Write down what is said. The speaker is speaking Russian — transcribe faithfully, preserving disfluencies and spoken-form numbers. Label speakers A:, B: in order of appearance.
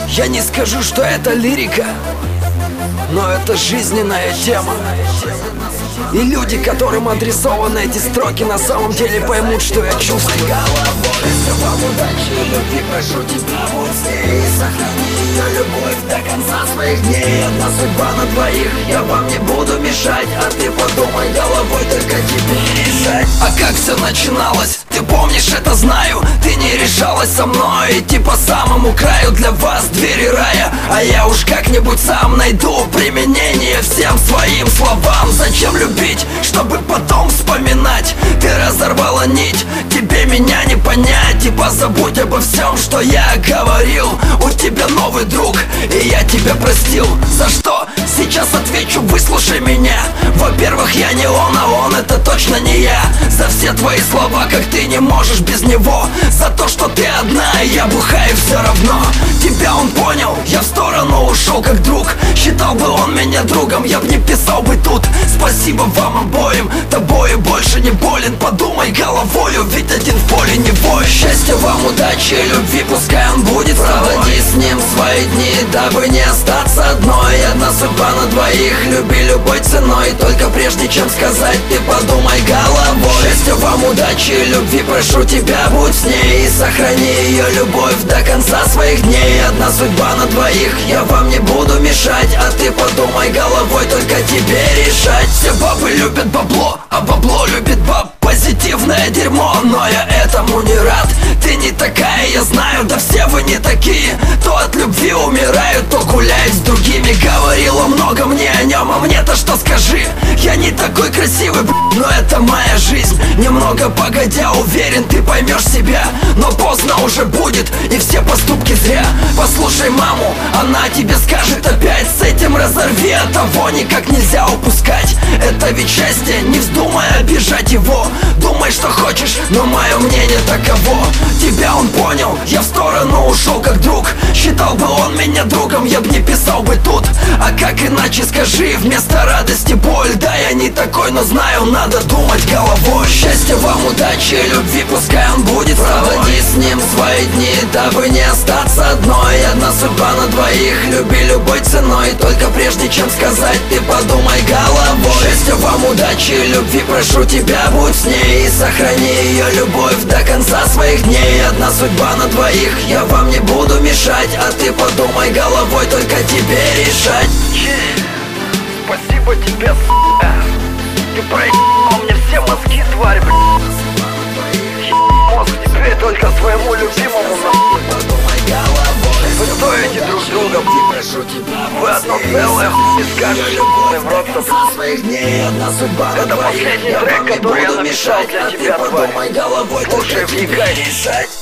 A: Я не скажу, что это лирика, но это жизненная тема. И люди, которым адресованы эти строки, на самом деле поймут, что я чувствую.
B: Вам удачи и любви, прошу тебя, будь с ней. Сохрани ее любовь до конца своих дней. Одна судьба на двоих, я вам не буду мешать. А ты подумай головой, только тебе решать.
A: А как все начиналось? Ты помнишь, это знаю. Ты не решалась со мной идти по самому краю. Для вас двери рая, а я уж как-нибудь сам найду применение всем своим словам. Зачем любить, чтобы потом вспоминать? Ты разорвала нить, тебе меня не понять. Типа забудь обо всем, что я говорил. У тебя новый друг, и я тебя простил. За что? Сейчас отвечу, выслушай меня. Во-первых, я не он, а он это точно не я. За все твои слова, как ты не можешь без него. За то, что ты одна, и я бухаю все равно. Тебя он понял, я в сторону ушел как друг. Считал бы он меня другом, я б не писал бы тут. Спасибо вам обоим, тобой больше не болен. Подумай головою, ведь один в поле не воин.
B: Счастья вам, удачи, любви, пускай он будет с тобой. Проводи с ним свои дни, дабы не остаться одной. Одна судьба на двоих, люби любой ценой. Только прежде чем сказать, ты подумай головой. Счастья вам, удачи, любви, прошу тебя, будь с ней. И сохрани ее любовь до конца своих дней. Одна судьба на двоих, я вам не буду мешать. А ты подумай головой, только тебе решать.
A: Все бабы любят бабло, а бабло любит баб. Позитивное дерьмо, но я этому не рад. Ты не такая, я знаю, да все вы не такие. То от любви умирают, то гуляют с другими. Говорила много мне о нем, а мне-то что скажи? Я не такой красивый, но это моя жизнь. Немного погодя, уверен, ты поймешь себя. Но поздно уже будет, и все поступки зря. Послушай маму, она тебе скажет опять. С этим разорви, а того никак нельзя упускать. Это ведь счастье, не вздумай обижать его. Думай, что хочешь, но мое мнение таково. Тебя он понял, я в сторону ушел как друг. Считал бы он меня другом, я б не писал бы тут. А как иначе скажи, вместо радости боль. Да, я не такой, но знаю, надо думать головой.
B: Счастья вам, удачи, любви, пускай он будет с тобой. Проводи с ним свои дни, дабы не остаться одной. Одна судьба на двоих, люби любой ценой. Только прежде чем сказать, ты подумай головой. Счастья вам, удачи, любви, прошу тебя, будь с ней. И сохрани ее любовь до конца своих дней. Одна судьба на двоих, я вам не буду мешать. А ты подумай головой, только тебе решать.
C: Спасибо тебе, с***а. Ты проебал мне все мозги, тварь, б***ь. Мозг теперь только своему любимому, нахуй. Вы стоите друг друга, вы одно целое, не скажете, ты в рот. Это последний трек, который я написал для тебя, тварь. Слушай, вникай.